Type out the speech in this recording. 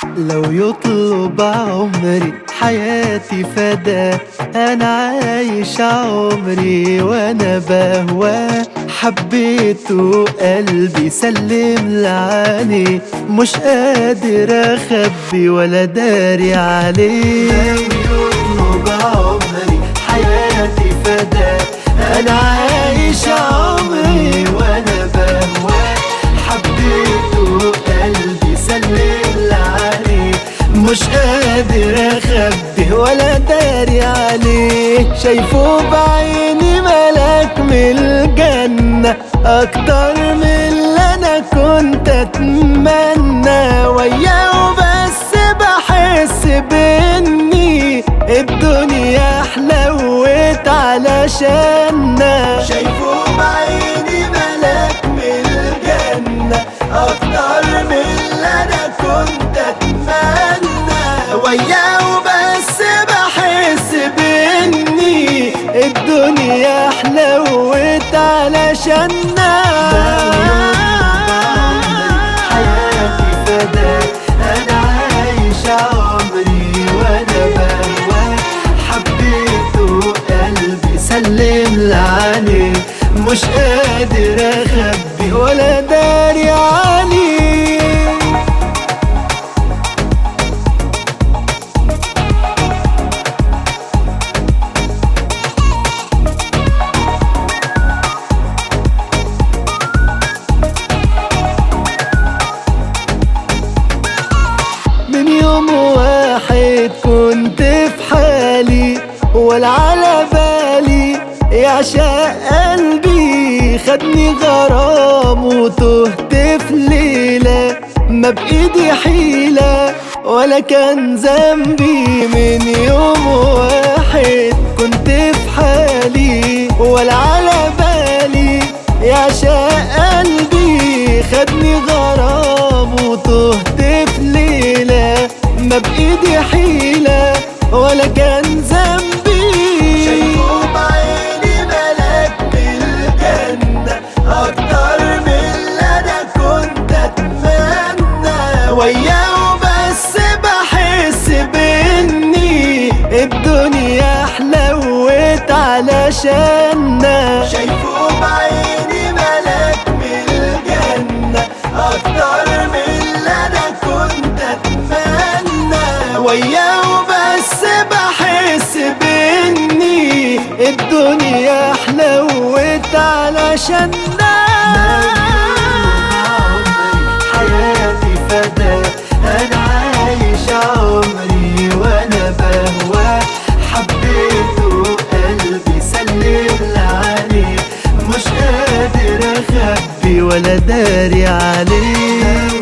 لو يطلب عمري حياتي فدا، انا عايش عمري وانا بهواه. حبيته قلبي سلم لعليه، مش قادر اخبي ولا داري عليه. لو يطلب عمري حياتي فدا، انا عايش عمري وانا بهواه. حبيته قلبي سلم لعليه، مش قادر اخبي ولا داري عليه. شايفه بعيني ملاك من الجنة، اكتر من اللي انا كنت اتمنى. وياه بس بحس باني الدنيا حلوت علشاننا. شايفه بعيني ملاك من الجنة، اكتر من اللي انا كنت اتمنى. وياه بس بحس باني الدنيا حلوت علشاننا. حياتي فداك، انا عايش عمري وانا بهواه. حبيته قلبي سلم لعليه، مش قادر اخبي ولا داري عليه. من يوم واحد كنت في حالي ولا على بالي يعشق قلبي. خدني غرام وتهت في ليلة، ما بإيدي حيلة ولا كان ذنبي. من يوم واحد كنت في حالي ولا على بالي يعشق قلبي. خدني غرام وتهت في ليلة، ما بإيدي حيلة ولا كان ذنبي. شايفه بعيني ملاك من الجنة، أكتر من اللي أنا كنت أتمنى. وياه بس بحس بإني الدنيا حلوت علشاننا. شايفه بعيني ملاك من الجنة، أكتر من اللي أنا كنت أتمنى. وياه بس بحس بإني الدنيا حلوت علشاننا. حياتي فداك، أنا عايش عمري وأنا بهواه. حبيته قلبي سلم لعليه، مش قادر أخبي ولا داري عليه.